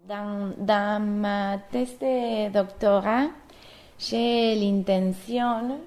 Dans ma thèse de doctorat, j'ai l'intention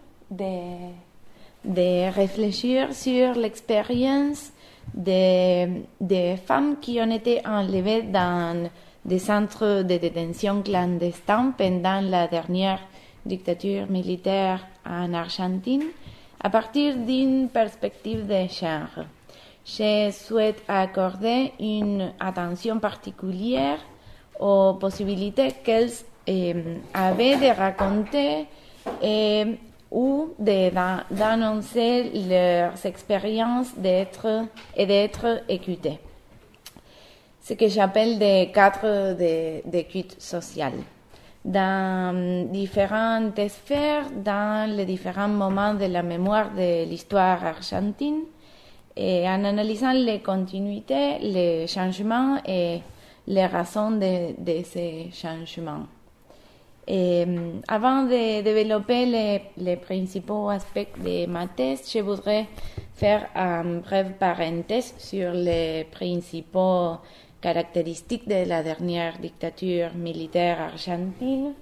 de réfléchir sur l'expérience des femmes qui ont été enlevées dans des centres de détention clandestins pendant la dernière dictature militaire en Argentine à partir d'une perspective de genre. Je souhaite accorder une attention particulière aux possibilités qu'elles avaient de raconter ou d'annoncer leurs expériences d'être écoutées. Ce que j'appelle des cadres d'écoute sociale. Dans différentes sphères, dans les différents moments de la mémoire de l'histoire argentine, et en analysant les continuités, les changements et les raisons de ces changements. Et avant de développer les principaux aspects de ma thèse, je voudrais faire une brève parenthèse sur les principaux caractéristiques de la dernière dictature militaire argentine.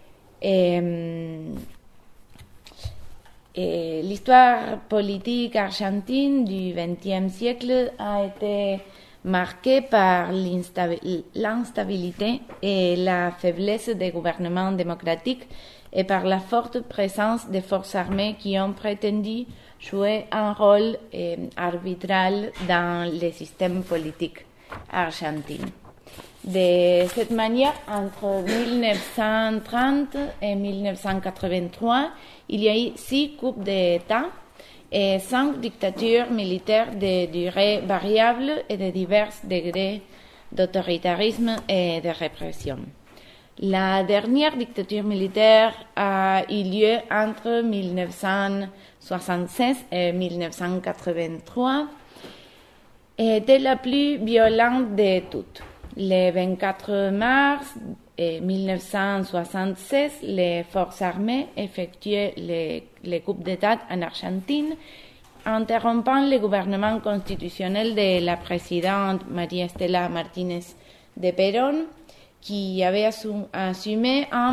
Et l'histoire politique argentine du XXe siècle a été marquée par l'instabilité et la faiblesse des gouvernements démocratiques et par la forte présence des forces armées qui ont prétendu jouer un rôle arbitral dans le système politique argentin. De cette manière, entre 1930 et 1983, il y a eu 6 coupes d'État et 5 dictatures militaires de durée variable et de divers degrés d'autoritarisme et de répression. La dernière dictature militaire a eu lieu entre 1976 et 1983 et était la plus violente de toutes. Le 24 mars 1976, les forces armées effectuaient les coupes d'État en Argentine, interrompant le gouvernement constitutionnel de la présidente María Estela Martínez de Perón, qui avait assumé en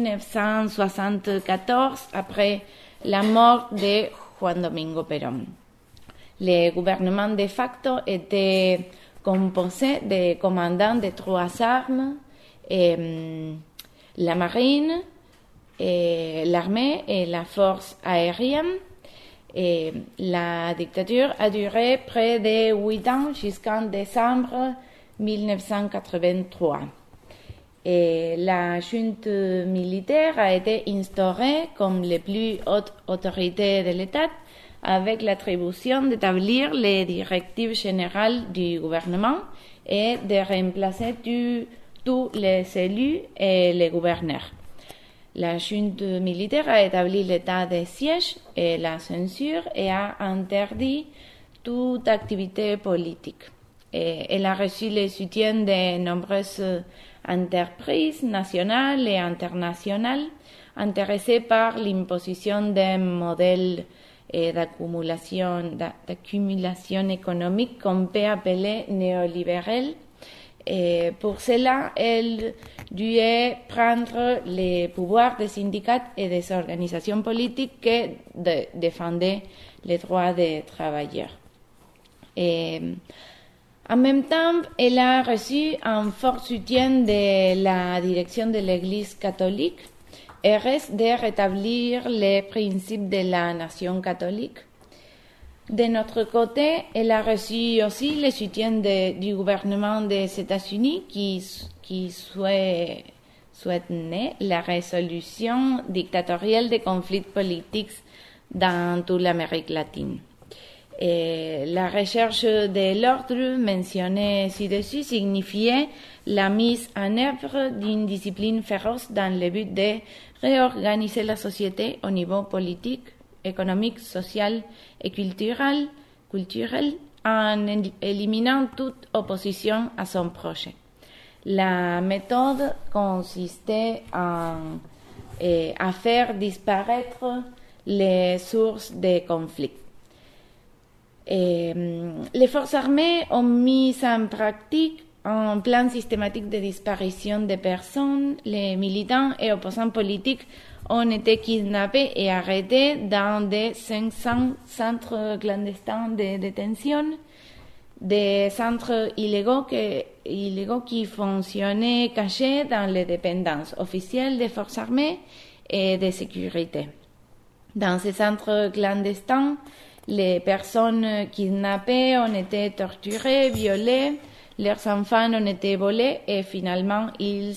1974 après la mort de Juan Domingo Perón. Le gouvernement de facto était composé de commandants de 3 armes, la marine, l'armée et la force aérienne. Et la dictature a duré près de 8 ans jusqu'en décembre 1983. Et la junte militaire a été instaurée comme les plus hautes autorités de l'État avec l'attribution d'établir les directives générales du gouvernement et de remplacer tous les élus et les gouverneurs. La junte militaire a établi l'état de siège et la censure et a interdit toute activité politique. Et elle a reçu le soutien de nombreuses entreprises nationales et internationales intéressées par l'imposition d'un modèle d'accumulation économique qu'on peut appeler néolibéral. Et pour cela, elle devait prendre les pouvoirs des syndicats et des organisations politiques qui défendaient les droits des travailleurs. Et en même temps, elle a reçu un fort soutien de la direction de l'Église catholique et reste de rétablir les principes de la nation catholique. De notre côté, elle a reçu aussi le soutien du gouvernement des États-Unis qui souhaite la résolution dictatoriale des conflits politiques dans toute l'Amérique latine. Et la recherche de l'ordre mentionnée ci-dessus signifiait la mise en œuvre d'une discipline féroce dans le but de réorganiser la société au niveau politique, économique, social et culturel en éliminant toute opposition à son projet. La méthode consistait à faire disparaître les sources des conflits. Et les forces armées ont mis en pratique un plan systématique de disparition de personnes. Les militants et opposants politiques ont été kidnappés et arrêtés dans des 500 centres clandestins de détention, des centres illégaux qui fonctionnaient cachés dans les dépendances officielles des forces armées et de sécurité. Dans ces centres clandestins, les personnes kidnappées ont été torturées, violées, leurs enfants ont été volés et finalement elles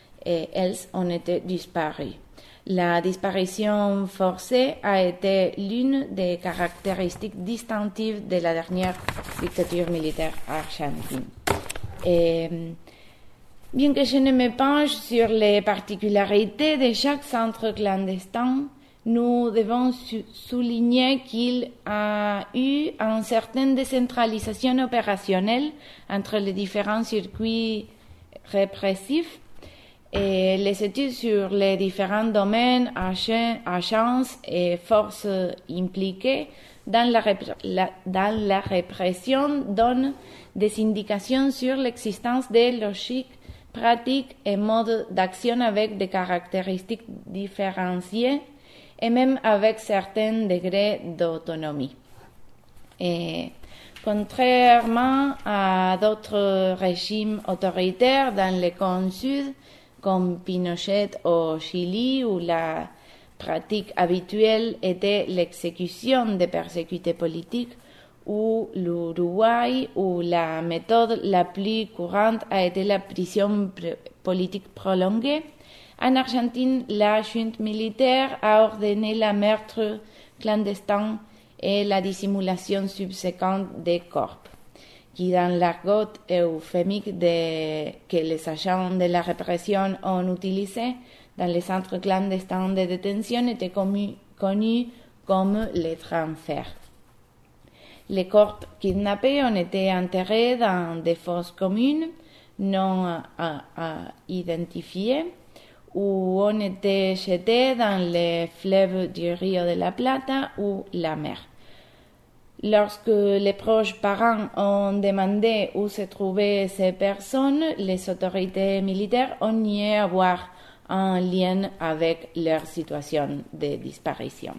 ont été disparus. La disparition forcée a été l'une des caractéristiques distinctives de la dernière dictature militaire argentine. Et, bien que je ne me penche sur les particularités de chaque centre clandestin, nous devons souligner qu'il a eu une certaine décentralisation opérationnelle entre les différents circuits répressifs et les études sur les différents domaines, agences et forces impliquées dans la répression donnent des indications sur l'existence de logiques, pratiques et modes d'action avec des caractéristiques différenciées et même avec certains degrés d'autonomie. Et contrairement à d'autres régimes autoritaires dans le cône sud, comme Pinochet au Chili, où la pratique habituelle était l'exécution des persécutés politiques, ou l'Uruguay, où la méthode la plus courante a été la prison politique prolongée, en Argentine, la junte militaire a ordonné le meurtre clandestin et la dissimulation subséquente des corps, qui dans l'argot euphémique que les agents de la répression ont utilisé dans les centres clandestins de détention étaient connus comme les transferts. Les corps kidnappés ont été enterrés dans des fosses communes non identifiées ou ont été jetés dans les fleuves du Rio de la Plata ou la mer. Lorsque les proches parents ont demandé où se trouvaient ces personnes, les autorités militaires ont nié avoir un lien avec leur situation de disparition.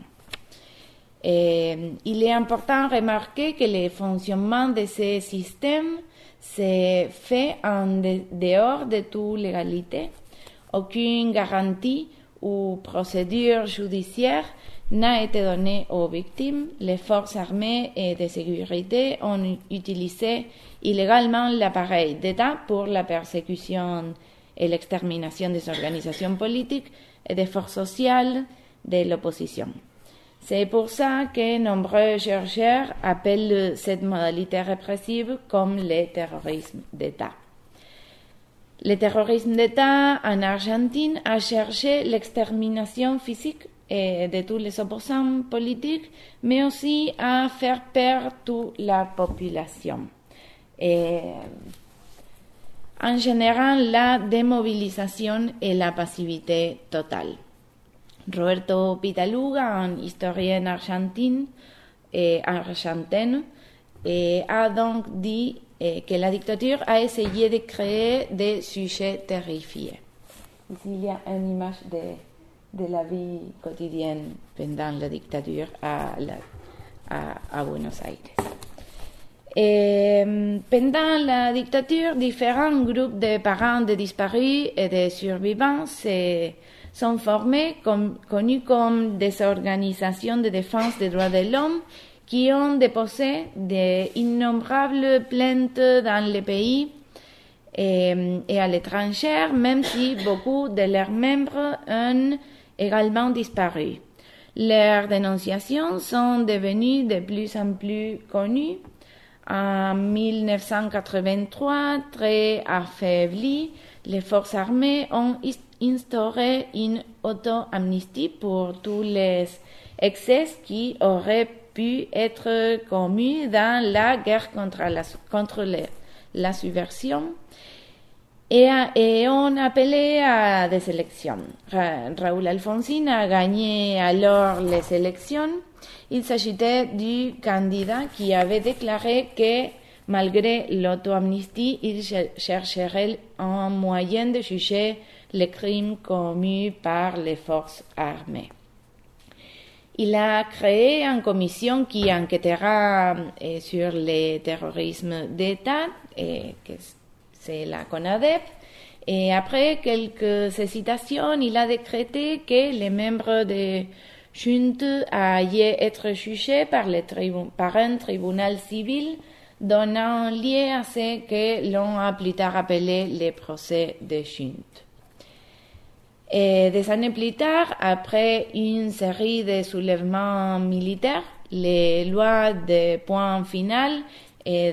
Et il est important de remarquer que le fonctionnement de ces systèmes s'est fait en dehors de toute légalité. Aucune garantie ou procédure judiciaire n'a été donnée aux victimes. Les forces armées et de sécurité ont utilisé illégalement l'appareil d'État pour la persécution et l'extermination des organisations politiques et des forces sociales de l'opposition. C'est pour ça que nombreux chercheurs appellent cette modalité répressive comme le terrorisme d'État. Le terrorisme d'État en Argentine a cherché l'extermination physique de tous les opposants politiques, mais aussi à faire perdre toute la population. Et en général, la démobilisation et la passivité totale. Roberto Pitaluga, un historien argentin, a donc dit que la dictature a essayé de créer des sujets terrifiés. Ici, il y a une image de la vie quotidienne pendant la dictature à Buenos Aires. Et pendant la dictature, différents groupes de parents de disparus et de survivants sont formés, connus comme des organisations de défense des droits de l'homme, qui ont déposé d'innombrables plaintes dans le pays et à l'étranger, même si beaucoup de leurs membres ont également disparu. Leurs dénonciations sont devenues de plus en plus connues. En 1983, très affaiblies, les forces armées ont instauré une auto-amnistie pour tous les excès qui auraient pu être commis dans la guerre contre la subversion et ont appelé à des élections. Raúl Alfonsín a gagné alors les élections. Il s'agissait du candidat qui avait déclaré que Malgré l'auto-amnistie, il chercherait un moyen de juger les crimes commis par les forces armées. Il a créé une commission qui enquêtera sur le terrorisme d'État, que c'est la CONADEP, et après quelques hésitations, il a décrété que les membres de junte allaient être jugés par un tribunal civil, donnant lieu à ce que l'on a plus tard appelé les procès de junte. Et des années plus tard, après une série de soulèvements militaires, les lois de point final et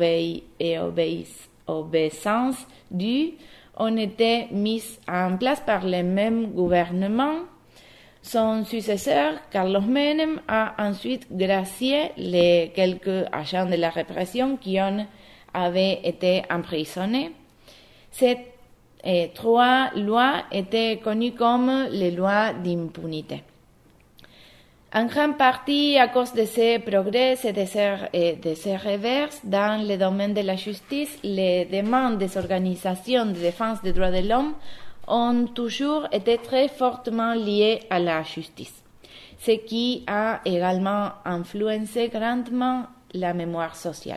d'obéissance due ont été mises en place par le même gouvernement. Son successeur, Carlos Menem, a ensuite gracié les quelques agents de la répression qui avaient été emprisonnés. Ces trois lois étaient connues comme les lois d'impunité. En grande partie à cause de ces progrès et de ces revers dans le domaine de la justice, les demandes des organisations de défense des droits de l'homme ont toujours été très fortement liées à la justice, ce qui a également influencé grandement la mémoire sociale.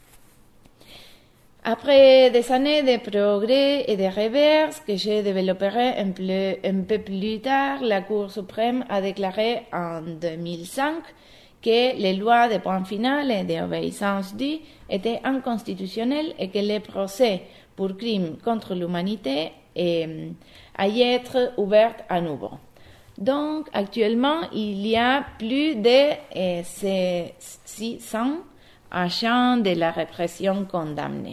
Après des années de progrès et de revers que je développerai un peu plus tard, la Cour suprême a déclaré en 2005 que les lois de point final et d'obéissance due étaient inconstitutionnelles et que les procès pour crimes contre l'humanité allaient être ouverts à nouveau. Donc, actuellement, il y a plus de 600 agents de la répression condamnés.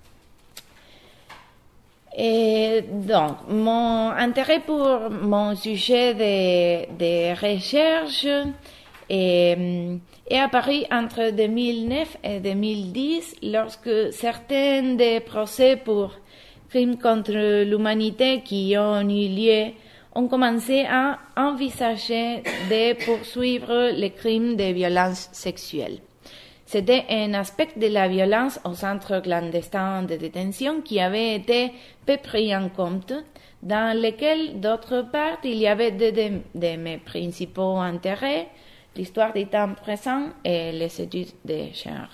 Et donc, mon intérêt pour mon sujet de recherche est apparu entre 2009 et 2010 lorsque certains des procès pour crimes contre l'humanité qui ont eu lieu ont commencé à envisager de poursuivre les crimes de violence sexuelle. C'était un aspect de la violence au centre clandestin de détention qui avait été peu pris en compte, dans lequel, d'autre part, il y avait deux de mes principaux intérêts, l'histoire du temps présent et les études de genre.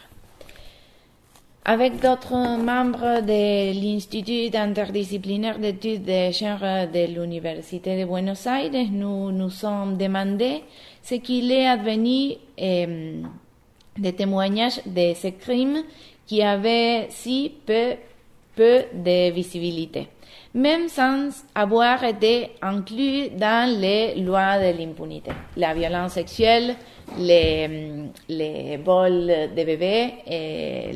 Avec d'autres membres de l'Institut interdisciplinaire d'études de genre de l'Université de Buenos Aires, nous nous sommes demandé ce qu'il est advenu des témoignages de ces crimes qui avaient si peu de visibilité, même sans avoir été inclus dans les lois de l'impunité. La violence sexuelle, les vols de bébés et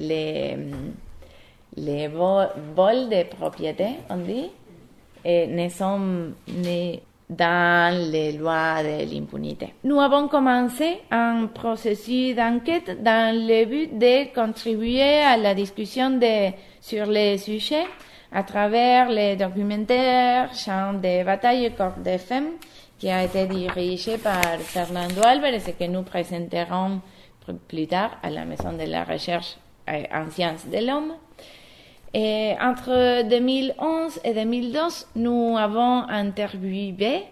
les vols de propriété, on dit, ne sont dans les lois de l'impunité. Nous avons commencé un processus d'enquête dans le but de contribuer à la discussion sur les sujets à travers les documentaires Champ de bataille et corps de femmes qui a été dirigé par Fernando Álvarez et que nous présenterons plus tard à la Maison de la Recherche en Sciences de l'Homme. Et entre 2011 et 2012, nous avons interviewé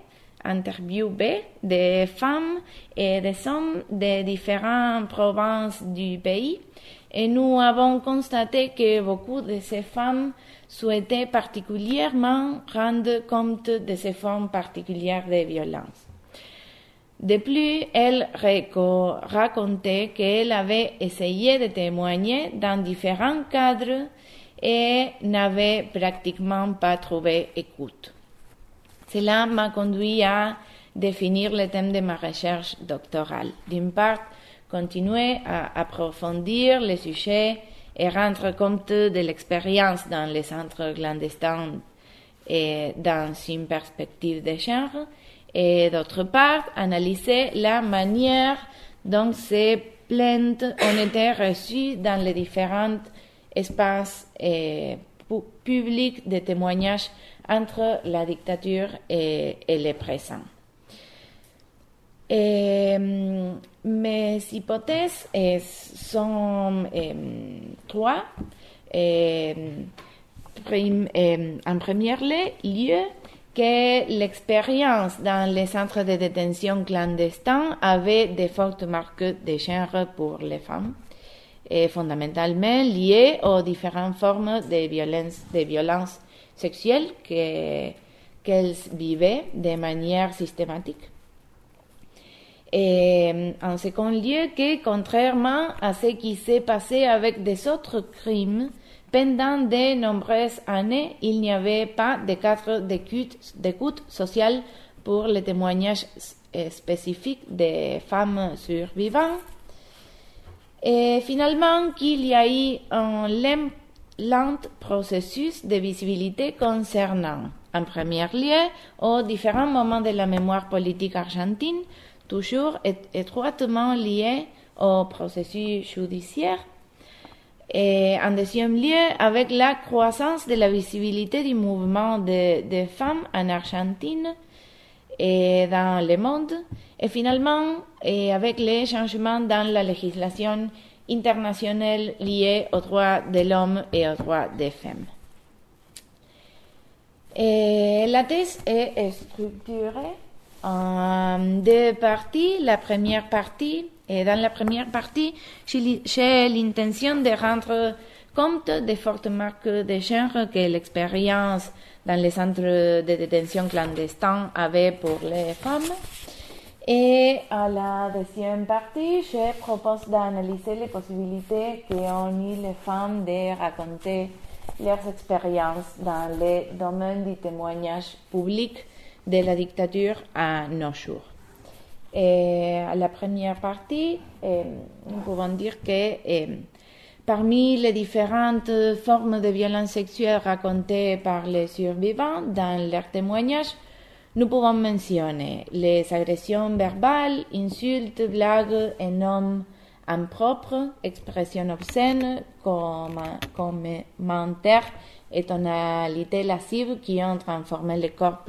des femmes et des hommes de différentes provinces du pays et nous avons constaté que beaucoup de ces femmes souhaitaient particulièrement rendre compte de ces formes particulières de violence. De plus, elle racontait qu'elle avait essayé de témoigner dans différents cadres et n'avait pratiquement pas trouvé écoute. Cela m'a conduit à définir le thème de ma recherche doctorale. D'une part, continuer à approfondir le sujet et rendre compte de l'expérience dans les centres clandestins et dans une perspective de genre, et d'autre part, analyser la manière dont ces plaintes ont été reçues dans les différents espaces publics de témoignages entre la dictature et le présent. Et mes hypothèses sont trois. En premier lieu, que l'expérience dans les centres de détention clandestins avait de fortes marques de genre pour les femmes, et fondamentalement liées aux différentes formes de violence sexuelle qu'elles vivaient de manière systématique. Et en second lieu, que contrairement à ce qui s'est passé avec des autres crimes, pendant de nombreuses années, il n'y avait pas de cadre d'écoute sociale pour les témoignages spécifiques des femmes survivantes. Et finalement, qu'il y a eu un lent processus de visibilité concernant, en premier lieu, aux différents moments de la mémoire politique argentine, toujours étroitement liés au processus judiciaire. Et en deuxième lieu, avec la croissance de la visibilité du mouvement des femmes en Argentine et dans le monde, et finalement, avec les changements dans la législation internationale liée aux droits de l'homme et aux droits des femmes. Et la thèse est structurée en deux parties. La première partie, et dans la première partie, j'ai l'intention de rendre compte des fortes marques de genre que l'expérience dans les centres de détention clandestins avait pour les femmes. Et à la deuxième partie, je propose d'analyser les possibilités qu'ont eu les femmes de raconter leurs expériences dans le domaine du témoignage public de la dictature à nos jours. Et à la première partie, nous pouvons dire que parmi les différentes formes de violence sexuelle racontées par les survivants dans leurs témoignages, nous pouvons mentionner les agressions verbales, insultes, blagues et noms impropres, expressions obscènes, commentaires et tonalités lascives qui ont transformé le corps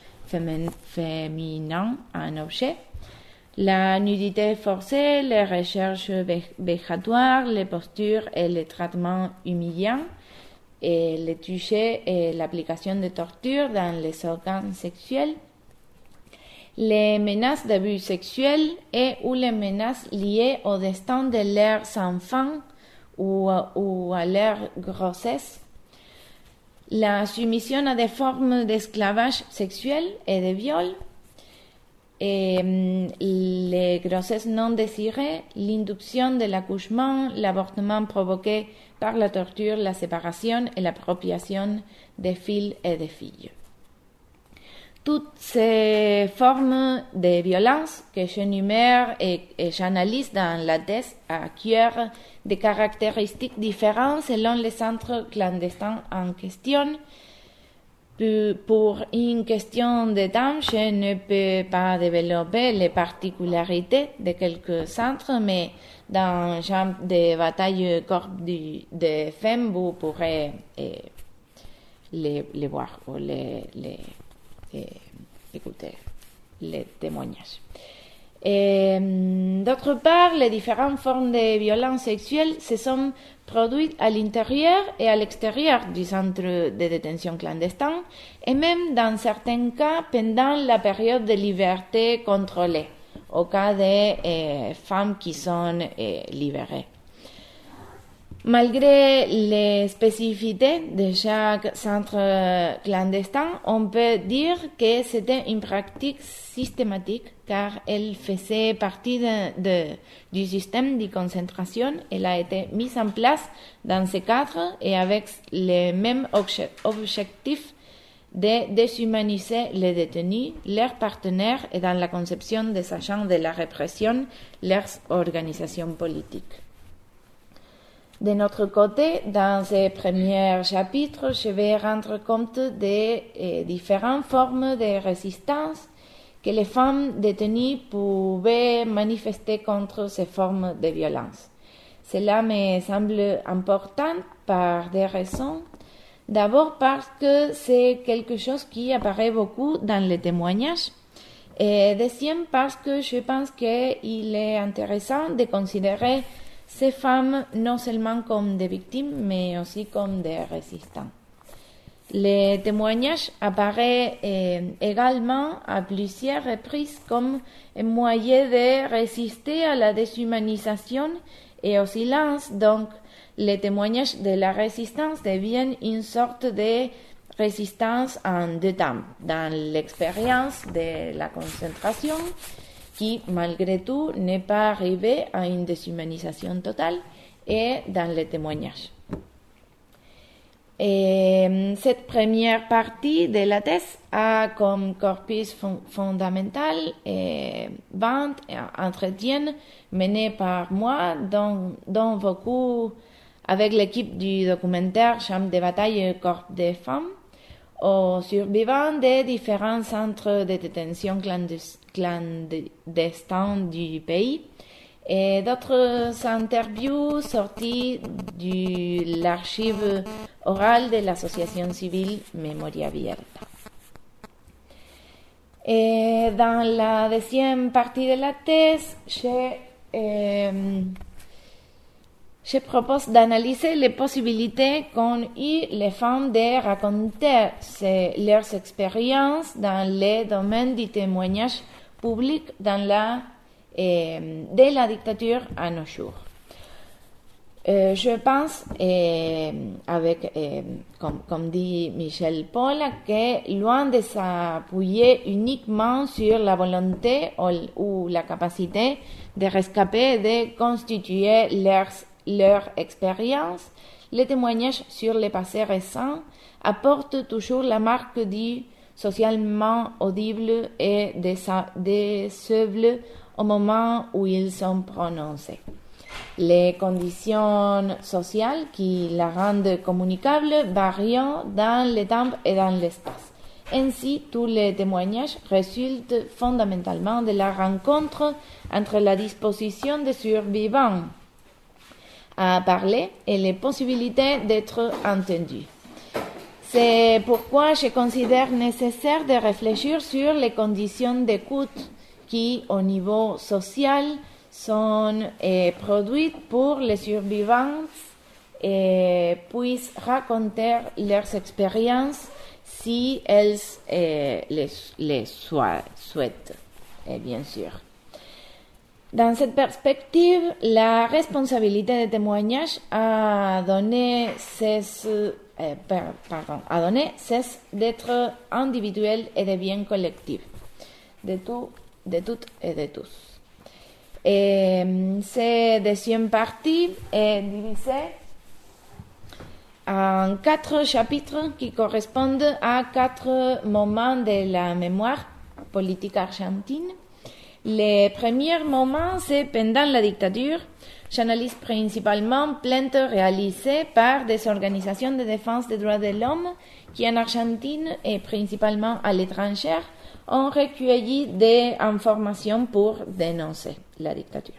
féminin en objet. La nudité forcée, les recherches vexatoires, les postures et les traitements humiliants, et les touchés et l'application de torture dans les organes sexuels, les menaces d'abus sexuels et ou les menaces liées au destin de leurs enfants ou à leur grossesse, la soumission à des formes d'esclavage sexuel et de viol, et les grossesses non désirées, l'induction de l'accouchement, l'avortement provoqué par la torture, la séparation et l'appropriation des fils et des filles. Toutes ces formes de violence que j'énumère et j'analyse dans la thèse acquièrent des caractéristiques différentes selon les centres clandestins en question. Pour une question de temps, je ne peux pas développer les particularités de quelques centres, mais dans le champ de bataille corps de femmes, vous pourrez les voir ou écouter les témoignages. Et, d'autre part, les différentes formes de violence sexuelle se sont produites à l'intérieur et à l'extérieur du centre de détention clandestin, et même dans certains cas pendant la période de liberté contrôlée, au cas des femmes qui sont libérées. Malgré les spécificités de chaque centre clandestin, on peut dire que c'était une pratique systématique car elle faisait partie du système de concentration. Elle a été mise en place dans ce cadre et avec le même objectif de déshumaniser les détenus, leurs partenaires et dans la conception des agents de la répression, leurs organisations politiques. De notre côté, dans ce premier chapitre, je vais rendre compte des différentes formes de résistance que les femmes détenues pouvaient manifester contre ces formes de violence. Cela me semble important par des raisons. D'abord parce que c'est quelque chose qui apparaît beaucoup dans les témoignages Et deuxième, parce que je pense qu'il est intéressant de considérer ces femmes non seulement comme des victimes, mais aussi comme des résistants. Le témoignage apparaît également à plusieurs reprises comme un moyen de résister à la déshumanisation et au silence. Donc, le témoignage de la résistance devient une sorte de résistance en deux temps, dans l'expérience de la concentration, qui malgré tout n'est pas arrivée à une déshumanisation totale, et dans le témoignage. Et cette première partie de la thèse a comme corpus fondamental 20 entretiens menés par moi, dont beaucoup avec l'équipe du documentaire Chambre de bataille et corps des femmes, aux survivants des différents centres de détention clandestins du pays, et d'autres interviews sorties de l'archive orale de l'association civile Memoria Abierta. Et dans la deuxième partie de la thèse, je propose d'analyser les possibilités qu'ont eues les femmes de raconter leurs expériences dans le domaine du témoignage public de la dictature à nos jours. Je pense, comme dit Michel Paul, que loin de s'appuyer uniquement sur la volonté ou la capacité de rescaper et de constituer leur expérience, les témoignages sur le passé récent apportent toujours la marque du socialement audible et décevable au moment où ils sont prononcés. Les conditions sociales qui la rendent communicable varient dans le temps et dans l'espace. Ainsi, tous les témoignages résultent fondamentalement de la rencontre entre la disposition des survivants à parler et les possibilités d'être entendus. C'est pourquoi je considère nécessaire de réfléchir sur les conditions d'écoute qui, au niveau social, sont produites pour les survivants et puissent raconter leurs expériences si elles les souhaitent, bien sûr. Dans cette perspective, la responsabilité des témoignages a donné cesse d'être individuelle et devient collective, de toutes et de tous. Et cette deuxième partie est divisée en 4 chapitres qui correspondent à 4 moments de la mémoire politique argentine. Le premier moment, c'est pendant la dictature. J'analyse principalement plaintes réalisées par des organisations de défense des droits de l'homme qui, en Argentine et principalement à l'étranger, ont recueilli des informations pour dénoncer la dictature.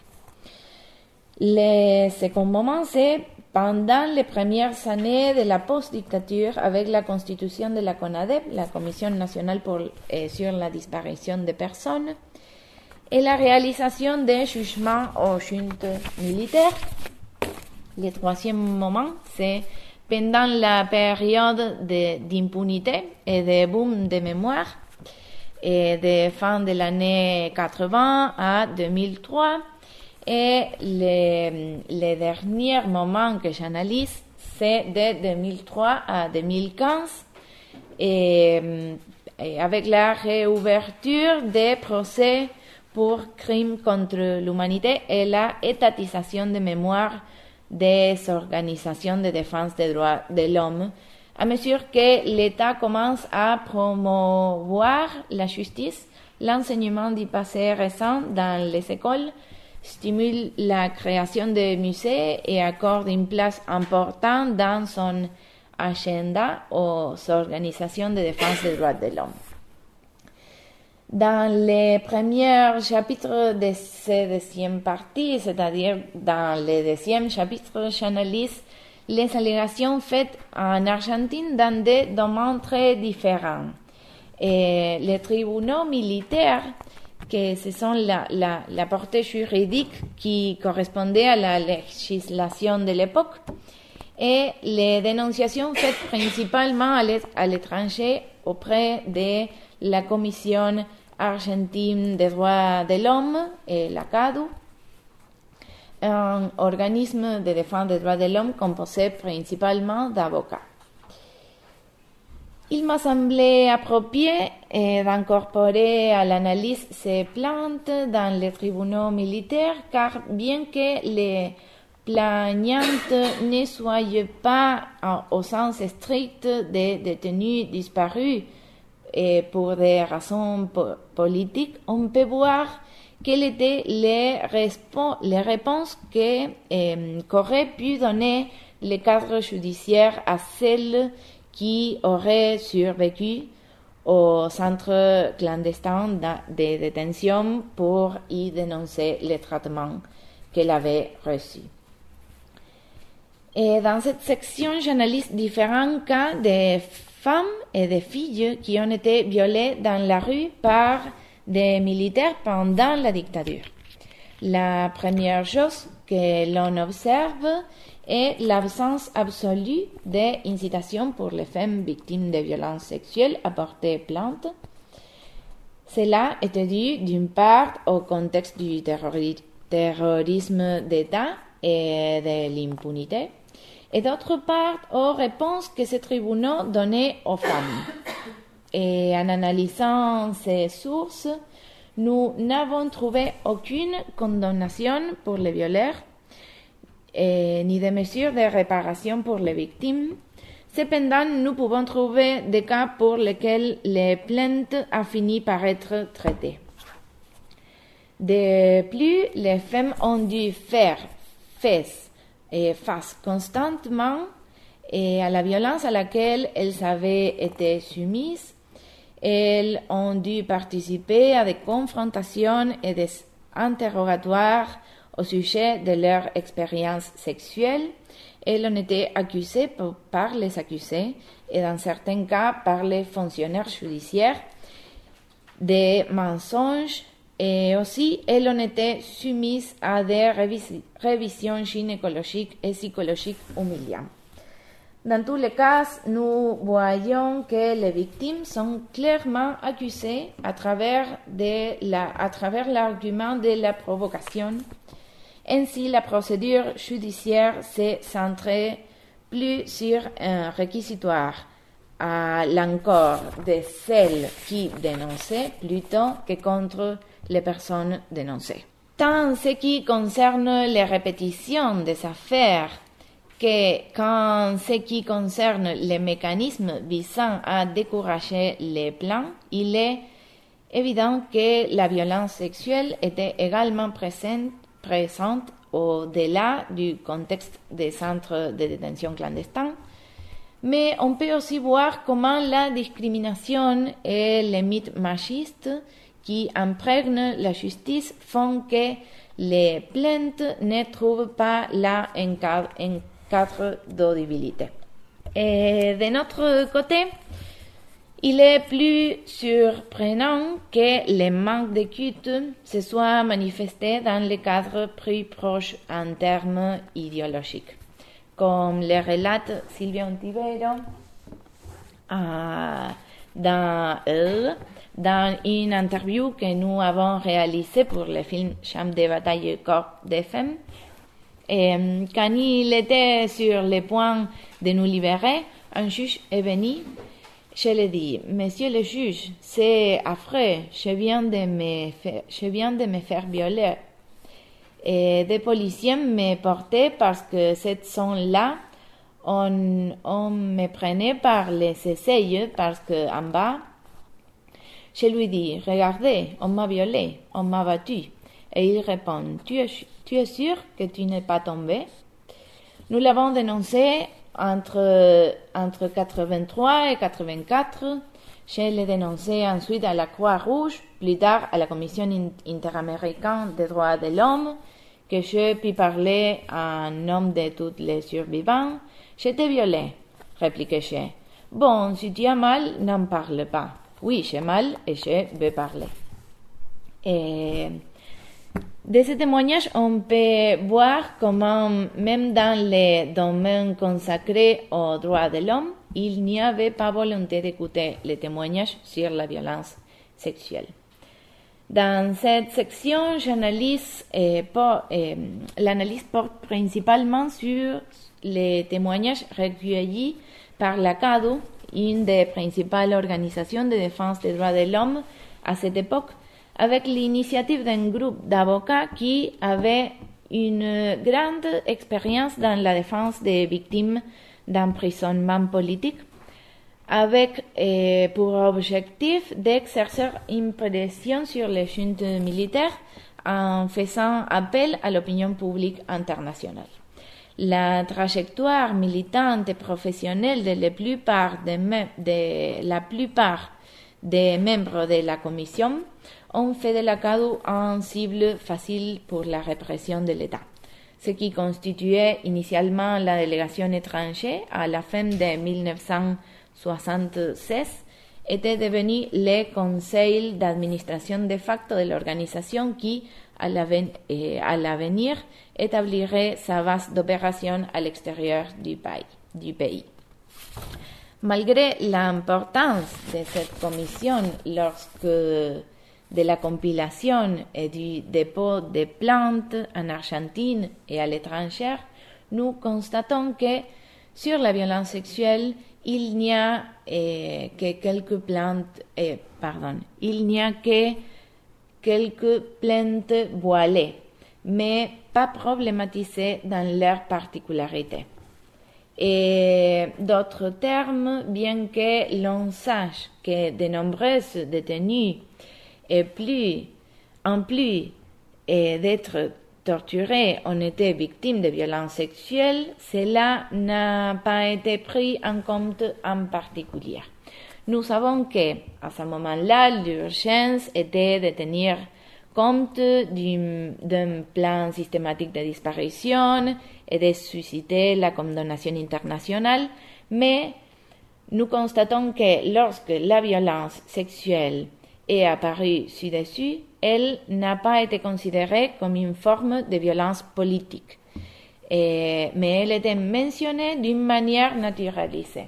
Le second moment, c'est pendant les premières années de la post-dictature avec la constitution de la CONADEP, la Commission nationale sur la disparition des personnes, et la réalisation des jugements aux juntes militaires. Le troisième moment, c'est pendant la période d'impunité et de boom de mémoire, et de fin de l'année 80 à 2003. Et le dernier moment que j'analyse, c'est de 2003 à 2015, et avec la réouverture des procès pour crimes contre l'humanité et la étatisation de mémoire des organisations de défense des droits de l'homme, à mesure que l'État commence à promouvoir la justice, l'enseignement du passé récent dans les écoles stimule la création de musées et accorde une place importante dans son agenda aux organisations de défense des droits de l'homme. Dans les premiers chapitres de cette deuxième partie, c'est-à-dire dans le deuxième chapitre, j'analyse les allégations faites en Argentine dans des domaines très différents. Et les tribunaux militaires, que ce sont la portée juridique qui correspondait à la législation de l'époque, et les dénonciations faites principalement à l'étranger auprès de la Commission argentine des droits de l'homme et la CADU, un organisme de défense des droits de l'homme composé principalement d'avocats. Il m'a semblé approprié d'incorporer à l'analyse ces plaintes dans les tribunaux militaires, car bien que les plaignantes ne soient pas au sens strict des détenus disparus et pour des raisons politiques, on peut voir quelles étaient les réponses qu'aurait pu donner le cadre judiciaire à celles qui auraient survécu au centre clandestin de détention pour y dénoncer les traitements qu'elle avait reçus. Et dans cette section, j'analyse différents cas de femmes et de filles qui ont été violées dans la rue par des militaires pendant la dictature. La première chose que l'on observe est l'absence absolue d'incitation pour les femmes victimes de violences sexuelles à porter plainte. Cela était dû d'une part au contexte du terrorisme d'État et de l'impunité, et d'autre part aux réponses que ces tribunaux donnaient aux femmes. Et en analysant ces sources, nous n'avons trouvé aucune condamnation pour les violeurs, ni de mesures de réparation pour les victimes. Cependant, nous pouvons trouver des cas pour lesquels les plaintes ont fini par être traitées. De plus, les femmes ont dû faire face constamment à la violence à laquelle elles avaient été soumises. Elles ont dû participer à des confrontations et des interrogatoires au sujet de leur expérience sexuelle. Elles ont été accusées par les accusés et dans certains cas par les fonctionnaires judiciaires des mensonges, et aussi elles ont été soumises à des révisions gynécologiques et psychologiques humiliantes. Dans tous les cas, nous voyons que les victimes sont clairement accusées à travers l'argument de la provocation. Ainsi, la procédure judiciaire s'est centrée plus sur un réquisitoire à l'encontre de celles qui dénonçaient plutôt que contre les personnes dénoncées. Tant en ce qui concerne les répétitions des affaires qu'en ce qui concerne les mécanismes visant à décourager les plaintes, il est évident que la violence sexuelle était également présente au-delà du contexte des centres de détention clandestins, mais on peut aussi voir comment la discrimination et les mythes machistes qui imprègnent la justice font que les plaintes ne trouvent pas là un cadre d'audibilité. Et de notre côté, il est plus surprenant que le manque d'écoute se soit manifesté dans le cadre plus proche en termes idéologiques. Comme le relate Silvia Ontiveros dans une interview que nous avons réalisée pour le film Champ de bataille et corps des femmes. Et quand il était sur le point de nous libérer, un juge est venu. Je lui ai dit, Monsieur le juge, c'est affreux, je viens de me faire violer. Et des policiers me portaient parce que cette zone-là, on me prenait par les aisselles parce que en bas, je lui dis, regardez, on m'a violé, on m'a battu. Et il répond, tu es sûr que tu n'es pas tombé? Nous l'avons dénoncé entre 83 et 84. Je l'ai dénoncé ensuite à la Croix-Rouge, plus tard à la Commission interaméricaine des droits de l'homme, que je puis parler en nom de tous les survivants. J'étais violée, répliquai-je. Bon, si tu as mal, n'en parle pas. oui, j'ai mal et je vais parler. Et de ce témoignage, on peut voir comment, même dans les domaines consacrés aux droits de l'homme, il n'y avait pas volonté d'écouter les témoignages sur la violence sexuelle. Dans cette section, l'analyse porte principalement sur les témoignages recueillis par la CADU, une des principales organisations de défense des droits de l'homme à cette époque, avec l'initiative d'un groupe d'avocats qui avait une grande expérience dans la défense des victimes d'emprisonnement politique, avec pour objectif d'exercer une pression sur les juntes militaires en faisant appel à l'opinion publique internationale. La trajectoire militante et professionnelle de la plupart des membres de la commission ont fait de la CADU un cible facile pour la répression de l'État. Ce qui constituait initialement la délégation étrangère à la fin de 1976 était devenu le conseil d'administration de facto de l'organisation qui, à l'avenir, établirait sa base d'opération à l'extérieur du pays. Malgré l'importance de cette commission de la compilation et du dépôt de plaintes en Argentine et à l'étranger, nous constatons que sur la violence sexuelle, il n'y a que quelques plaintes voilées, mais pas problématisées dans leurs particularités. Et d'autres termes, bien que l'on sache que de nombreuses détenues en plus d'être torturées ont été victimes de violences sexuelles, cela n'a pas été pris en compte en particulier. Nous savons que, à ce moment-là, l'urgence était de tenir compte d'un plan systématique de disparition et de susciter la condamnation internationale, mais nous constatons que lorsque la violence sexuelle est apparue ci-dessus, elle n'a pas été considérée comme une forme de violence politique, mais elle était mentionnée d'une manière naturalisée.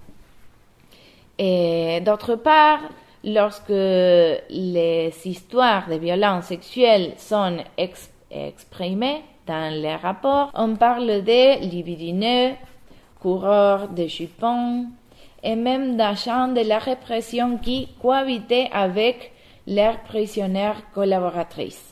Et d'autre part, lorsque les histoires de violences sexuelles sont exprimées dans les rapports, on parle de libidineux, coureurs de jupons et même d'agents de la répression qui cohabitaient avec leurs prisonnières collaboratrices.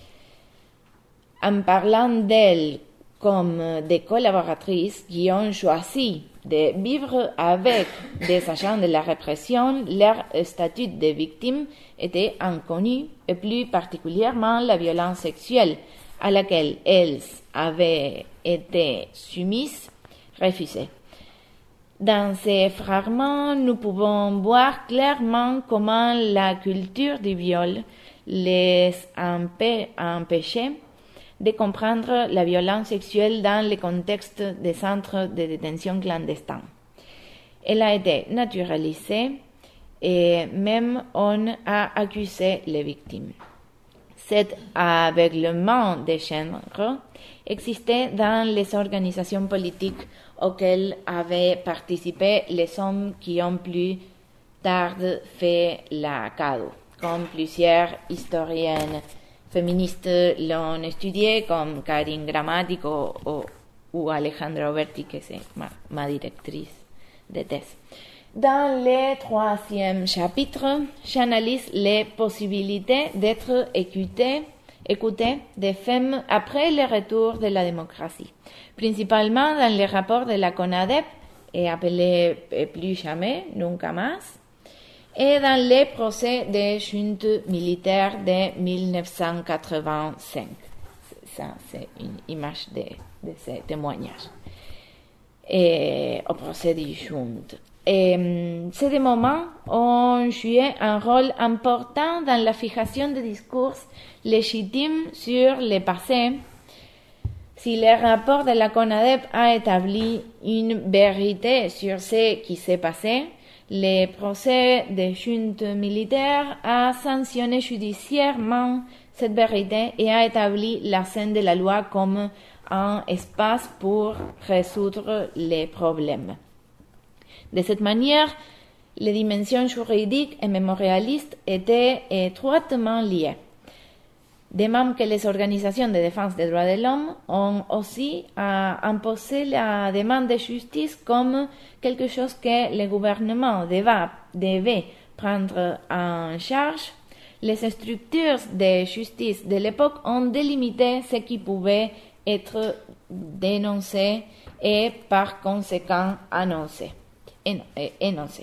En parlant d'elles comme des collaboratrices qui ont choisi de vivre avec des agents de la répression, leur statut de victime était inconnu, et plus particulièrement la violence sexuelle à laquelle elles avaient été soumises, refusée. Dans ces fragments, nous pouvons voir clairement comment la culture du viol les empêchait de comprendre la violence sexuelle dans le contexte des centres de détention clandestins. Elle a été naturalisée et même on a accusé les victimes. Cet aveuglement des genres existait dans les organisations politiques auxquelles avaient participé les hommes qui ont plus tard fait la CADU, comme plusieurs historiennes féministes l'ont étudié, comme Karine Grammatic ou Alejandra Oberti, que c'est ma directrice de thèse. Dans le 3e chapitre, j'analyse les possibilités d'être écoutées des femmes après le retour de la démocratie, principalement dans les rapports de la CONADEP, et appelé Plus jamais, Nunca más, et dans les procès des juntes militaires de 1985. Ça, c'est une image de ces témoignages. Et au procès des juntes. Ces moments ont joué un rôle important dans la fixation de discours légitimes sur le passé. Si le rapport de la CONADEP a établi une vérité sur ce qui s'est passé, le procès de junte militaire a sanctionné judiciairement cette vérité et a établi la scène de la loi comme un espace pour résoudre les problèmes. De cette manière, les dimensions juridiques et mémorialistes étaient étroitement liées. De même que les organisations de défense des droits de l'homme ont aussi imposé la demande de justice comme quelque chose que le gouvernement devait prendre en charge, les structures de justice de l'époque ont délimité ce qui pouvait être dénoncé et par conséquent énoncé.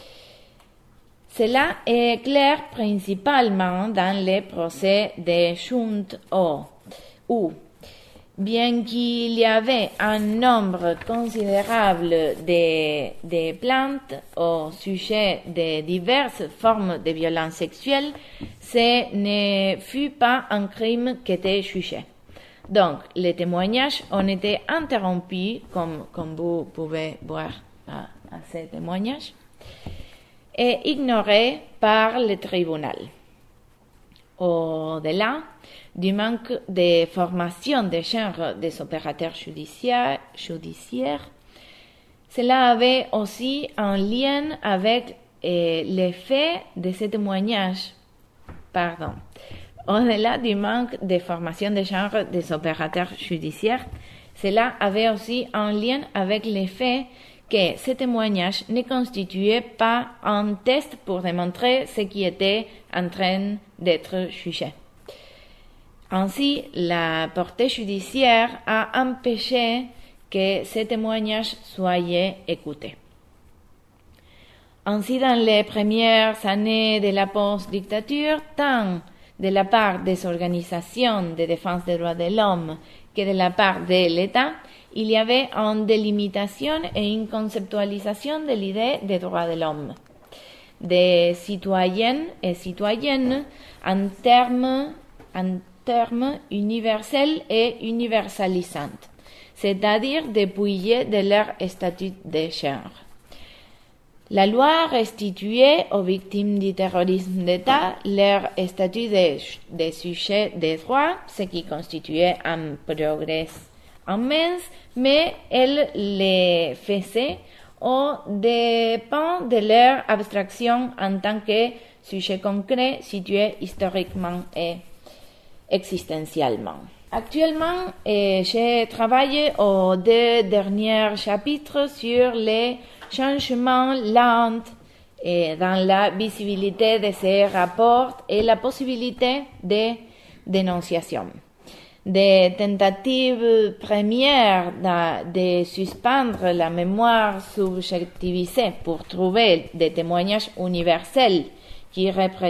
Cela est clair principalement dans les procès de junte où, bien qu'il y avait un nombre considérable de plaintes au sujet de diverses formes de violences sexuelles, ce ne fut pas un crime qui était jugé. Donc, les témoignages ont été interrompus, comme vous pouvez voir à ces témoignages, et ignorés par le tribunal. Au-delà du manque de formation de genre des opérateurs judiciaires, cela avait aussi un lien avec l'effet de ces témoignages. Au-delà du manque de formation de genre des opérateurs judiciaires, cela avait aussi un lien avec l'effet que ces témoignages ne constituaient pas un test pour démontrer ce qui était en train d'être jugé. Ainsi, la portée judiciaire a empêché que ces témoignages soient écoutés. Ainsi, dans les premières années de la post-dictature, tant de la part des organisations de défense des droits de l'homme que de la part de l'État, il y avait une délimitation et une conceptualisation de l'idée des droits de l'homme, des citoyennes et citoyennes en termes universels et universalisants, c'est-à-dire dépouillés de leur statut de genre. La loi restituait aux victimes du terrorisme d'État leur statut de sujet de droit, ce qui constituait un progrès immense, mais elle les faisait au dépens de leur abstraction en tant que sujet concret situé historiquement et existentiellement. Actuellement, j'ai travaillé aux 2 derniers chapitres sur les changements lents dans la visibilité de ces rapports et la possibilité de dénonciation. Des tentatives premières de suspendre la mémoire subjectivisée pour trouver des témoignages universels qui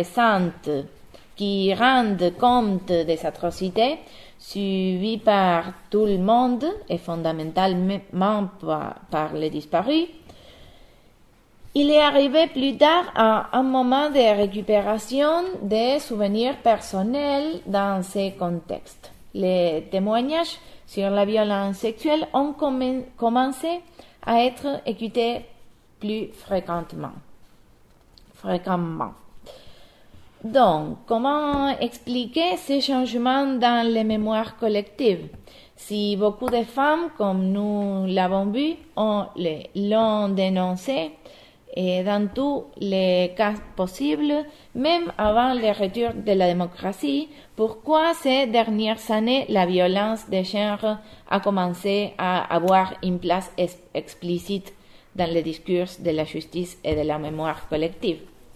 rendent compte des atrocités subies par tout le monde et fondamentalement par les disparus. Il est arrivé plus tard à un moment de récupération des souvenirs personnels dans ces contextes. Les témoignages sur la violence sexuelle ont commencé à être écoutés plus fréquemment. Donc, comment expliquer ces changements dans les mémoires collectives? Si beaucoup de femmes, comme nous l'avons vu, l'ont dénoncé, et dans tous les cas possibles, même avant le retour de la démocratie, pourquoi ces dernières années la violence de genre a commencé à avoir une place explicite dans le discours de la justice et de la mémoire collective?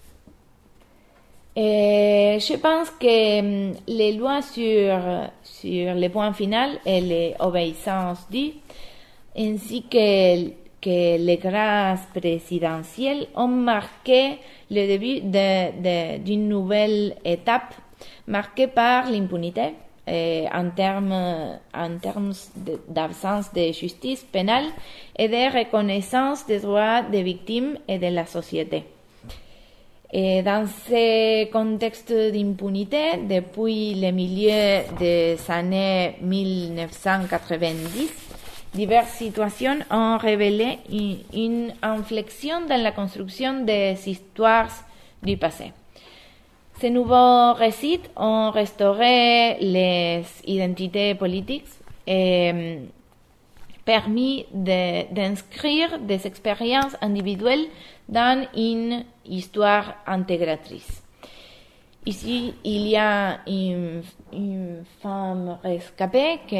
Et je pense que les lois sur le point final et l'obéissance due, ainsi que les grâces présidentielles ont marqué le début d'une nouvelle étape marquée par l'impunité en termes d'absence de justice pénale et de reconnaissance des droits des victimes et de la société. Et dans ce contexte d'impunité, depuis le milieu des années 1990, diverses situations ont révélé une inflexion dans la construction des histoires du passé. Ces nouveaux récits ont restauré les identités politiques et permis d'inscrire des expériences individuelles dans une histoire intégratrice. Ici, il y a une femme rescapée qui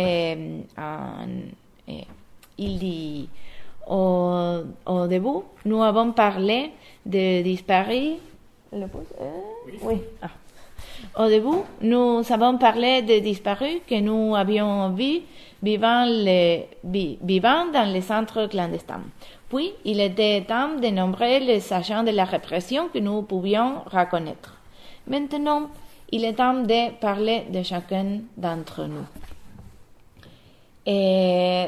il dit au début, nous avons parlé de disparus. Oui. Au début, nous avons parlé de disparus que nous avions vus vivant dans les centres clandestins. Puis, il était temps de nombrer les agents de la répression que nous pouvions reconnaître. Maintenant, il est temps de parler de chacun d'entre nous. Et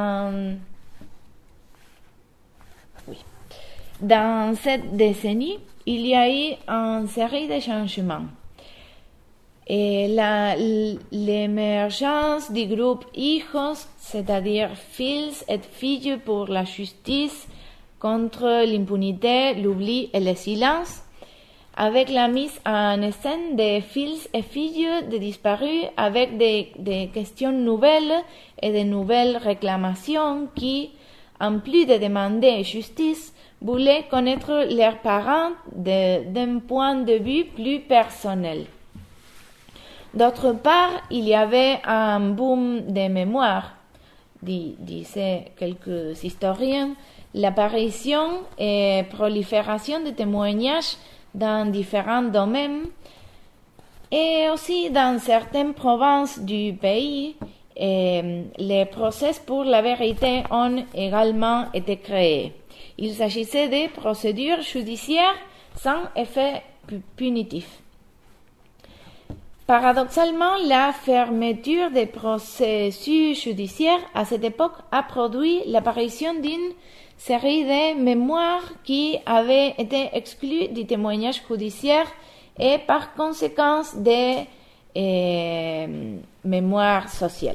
dans cette décennie, il y a eu une série de changements. Et l'émergence du groupe HIJOS, c'est-à-dire Fils et Filles pour la justice contre l'impunité, l'oubli et le silence, avec la mise en scène des fils et filles de disparus avec des questions nouvelles et de nouvelles réclamations qui, en plus de demander justice, voulaient connaître leurs parents d'un point de vue plus personnel. D'autre part, il y avait un boom de mémoire, disaient quelques historiens, l'apparition et prolifération de témoignages dans différents domaines et aussi dans certaines provinces du pays, les procès pour la vérité ont également été créés. Il s'agissait de procédures judiciaires sans effet punitif. Paradoxalement, la fermeture des processus judiciaires à cette époque a produit l'apparition d'une série de mémoires qui avaient été exclues du témoignage judiciaire et par conséquent des mémoires sociales.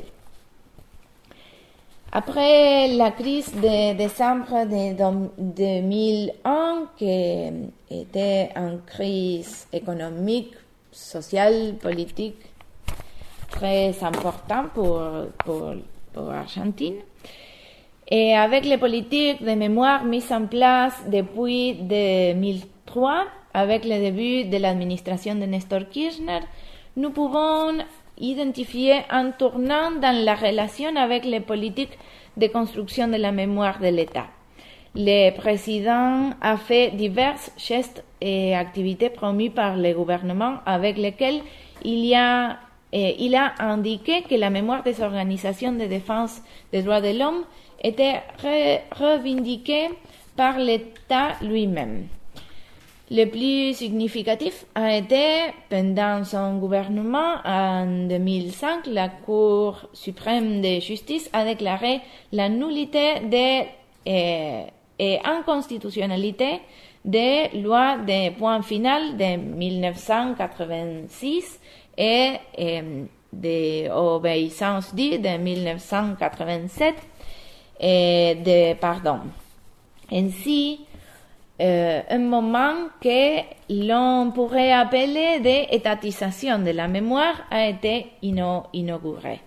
Après la crise de décembre de 2001, qui était une crise économique, sociale, politique très importante pour l'Argentine, et avec les politiques de mémoire mises en place depuis 2003, avec le début de l'administration de Néstor Kirchner, nous pouvons identifier un tournant dans la relation avec les politiques de construction de la mémoire de l'État. Le président a fait divers gestes et activités promus par le gouvernement avec lesquels il a indiqué que la mémoire des organisations de défense des droits de l'homme était revendiquée par l'État lui-même. Le plus significatif a été, pendant son gouvernement, en 2005, la Cour suprême de justice a déclaré la nullité et inconstitutionnalité des lois de point final de 1986 et de obéissance due de 1987 Ainsi, un moment que l'on pourrait appeler d'étatisation de la mémoire a été inauguré.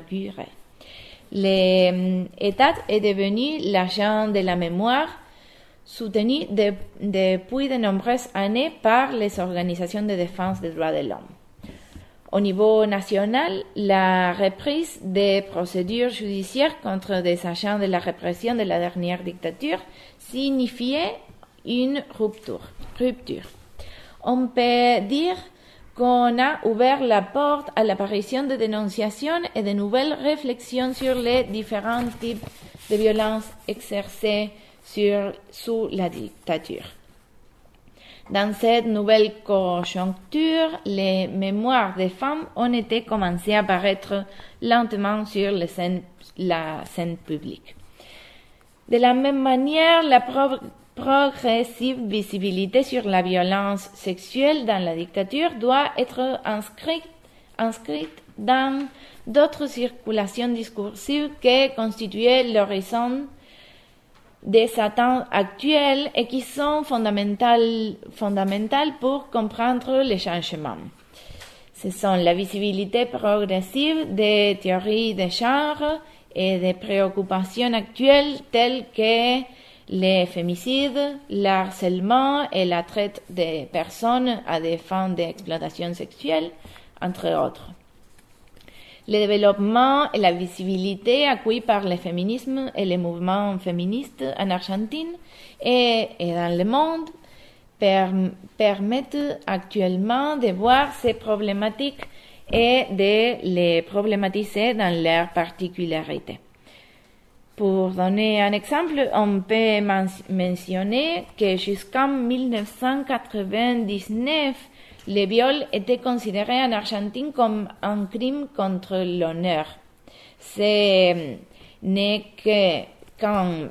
L'État est devenu l'agent de la mémoire, soutenu depuis de nombreuses années par les organisations de défense des droits de l'homme. Au niveau national, la reprise des procédures judiciaires contre des agents de la répression de la dernière dictature signifiait une rupture. On peut dire qu'on a ouvert la porte à l'apparition de dénonciations et de nouvelles réflexions sur les différents types de violences exercées sous la dictature. Dans cette nouvelle conjoncture, les mémoires des femmes ont été commencées à apparaître lentement sur la scène publique. De la même manière, la progressive visibilité sur la violence sexuelle dans la dictature doit être inscrites dans d'autres circulations discursives qui constituaient l'horizon des attentes actuelles et qui sont fondamentales pour comprendre les changements. Ce sont la visibilité progressive des théories de genre et des préoccupations actuelles telles que les féminicides, le harcèlement et la traite des personnes à des fins d'exploitation sexuelle, entre autres. Le développement et la visibilité acquis par le féminisme et les mouvements féministes en Argentine et dans le monde permettent actuellement de voir ces problématiques et de les problématiser dans leurs particularités. Pour donner un exemple, on peut mentionner que jusqu'en 1999, le viol était considéré en Argentine comme un crime contre l'honneur. Ce n'est qu'en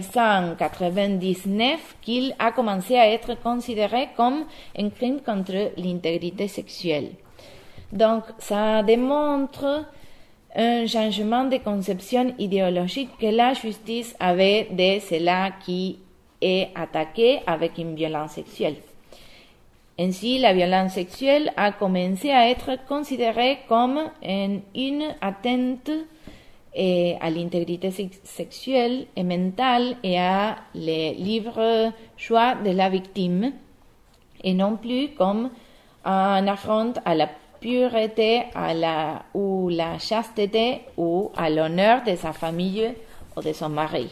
1999 qu'il a commencé à être considéré comme un crime contre l'intégrité sexuelle. Donc, ça démontre un changement de conception idéologique que la justice avait de cela qui est attaqué avec une violence sexuelle. Ainsi, la violence sexuelle a commencé à être considérée comme une atteinte à l'intégrité sexuelle et mentale et à le libre choix de la victime, et non plus comme un affront à la pureté, ou la chasteté ou à l'honneur de sa famille ou de son mari.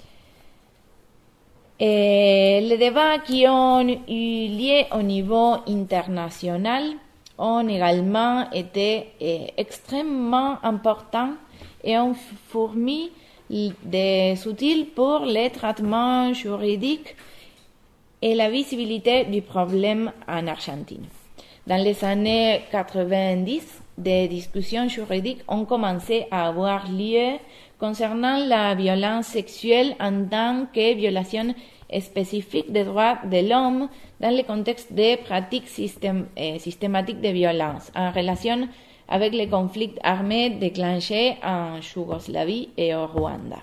Et les débats qui ont eu lieu au niveau international ont également été extrêmement importants et ont fourni des outils pour le traitement juridique et la visibilité du problème en Argentine. Dans les années 90, des discussions juridiques ont commencé à avoir lieu concernant la violence sexuelle en tant que violation spécifique des droits de l'homme dans le contexte des pratiques systématiques de violence en relation avec les conflits armés déclenchés en Yougoslavie et au Rwanda.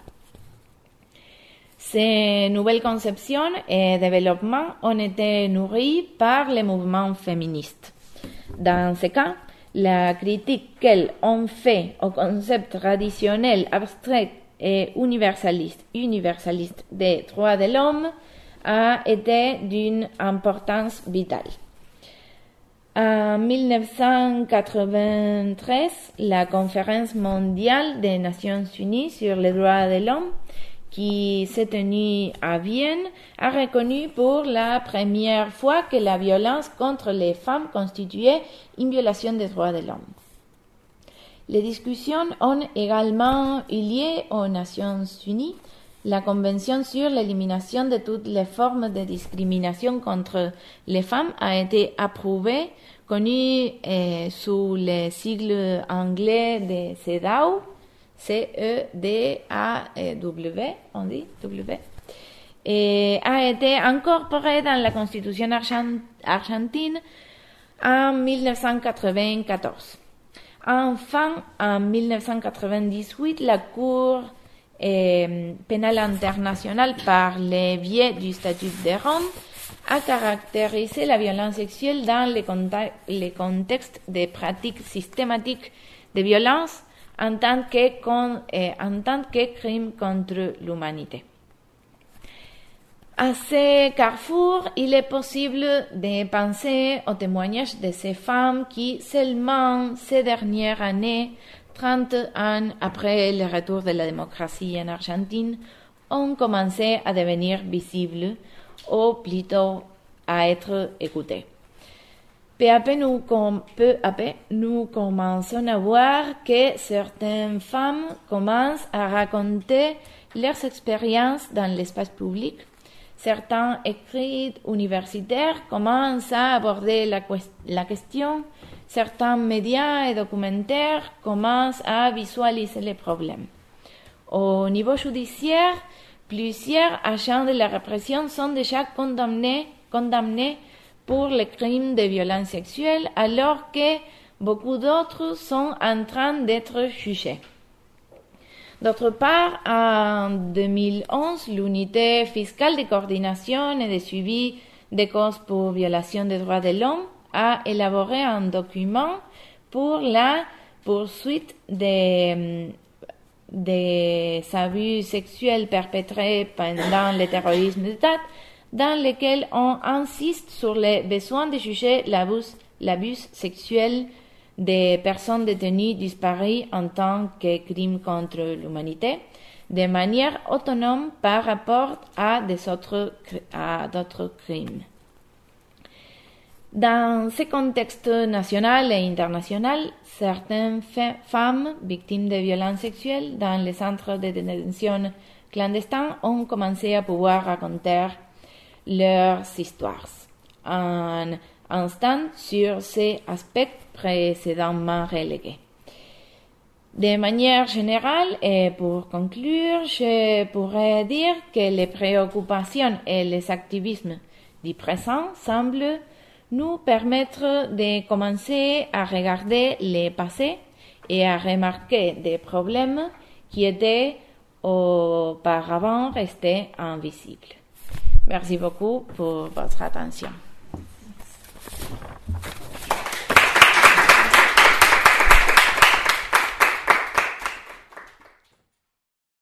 Ces nouvelles conceptions et développements ont été nourris par les mouvements féministes. Dans ce cas, la critique qu'elles ont fait au concept traditionnel, abstrait et universaliste des droits de l'homme a été d'une importance vitale. En 1993, la Conférence mondiale des Nations unies sur les droits de l'homme, qui s'est tenue à Vienne, a reconnu pour la première fois que la violence contre les femmes constituait une violation des droits de l'homme. Les discussions ont également eu lieu aux Nations unies. La Convention sur l'élimination de toutes les formes de discrimination contre les femmes a été approuvée, connue sous le sigle anglais de CEDAW, C-E-D-A-W, on dit W, et a été incorporée dans la Constitution argentine en 1994. Enfin, en 1998, la Cour pénale internationale, par le biais du statut de Rome, a caractérisé la violence sexuelle dans les contextes de pratiques systématiques de violence en tant que crime contre l'humanité. À ce carrefour, il est possible de penser aux témoignages de ces femmes qui, seulement ces dernières années, 30 ans après le retour de la démocratie en Argentine, ont commencé à devenir visibles, ou plutôt à être écoutées. Peu à peu, nous commençons à voir que certaines femmes commencent à raconter leurs expériences dans l'espace public. Certains écrits universitaires commencent à aborder la question. Certains médias et documentaires commencent à visualiser les problèmes. Au niveau judiciaire, plusieurs agents de la répression sont déjà condamnés pour les crimes de violence sexuelle, alors que beaucoup d'autres sont en train d'être jugés. D'autre part, en 2011, l'unité fiscale de coordination et de suivi des causes pour violation des droits de l'homme a élaboré un document pour la poursuite des abus sexuels perpétrés pendant le terrorisme d'État, dans lequel on insiste sur le besoin de juger l'abus sexuel des personnes détenues disparues en tant que crime contre l'humanité, de manière autonome par rapport à d'autres crimes. Dans ce contexte national et international, certaines femmes victimes de violences sexuelles dans les centres de détention clandestins ont commencé à pouvoir raconter leurs histoires. En instant sur ces aspects précédemment relégués. De manière générale, et pour conclure, je pourrais dire que les préoccupations et les activismes du présent semblent nous permettre de commencer à regarder le passé et à remarquer des problèmes qui étaient auparavant restés invisibles. Merci beaucoup pour votre attention.